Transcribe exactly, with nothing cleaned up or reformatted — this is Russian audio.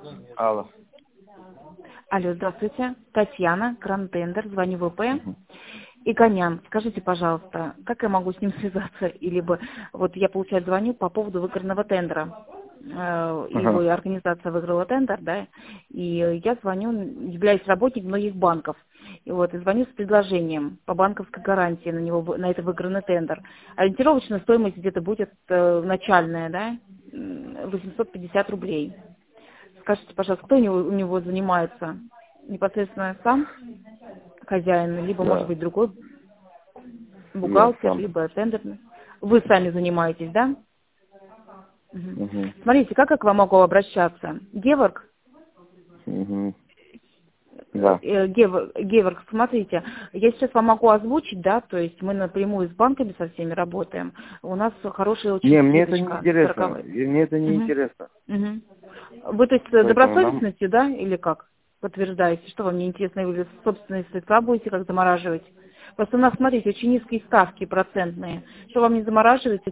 Алло. Алло, здравствуйте. Татьяна, Гранд-Тендер, звоню в ВП. И Конян, скажите, пожалуйста, как я могу с ним связаться? Или бы, вот я, получается, звоню по поводу выигранного тендера. Э, Его Ага. организация выиграла тендер, да, и я звоню, являюсь работником многих банков. И вот, и звоню с предложением по банковской гарантии на него, на это выигранный тендер. Ориентировочная стоимость где-то будет э, начальная, да, м, восемьсот пятьдесят рублей. Скажите, пожалуйста, кто у него, у него занимается? Непосредственно сам хозяин, либо, может Да, быть, другой я бухгалтер, сам. либо тендерный. Вы сами занимаетесь, да? Мгм. Угу. Смотрите, как я к вам могу обращаться? Геворг? Угу. Э, Да. э, Гев- Геворг, смотрите, я сейчас вам могу озвучить, да, то есть мы напрямую с банками со всеми работаем. У нас хорошая очень Не, мне это не скидочка. интересно. сороковая. И Мне это не Мгм. интересно. Мгм. Вы, то есть, э, Поэтому нам... добросовестностью, да, или как? Подтверждаете, что вам не интересно, вы собственные средства будете как замораживать? Просто у нас, смотрите, очень низкие ставки процентные. Что вам не замораживать,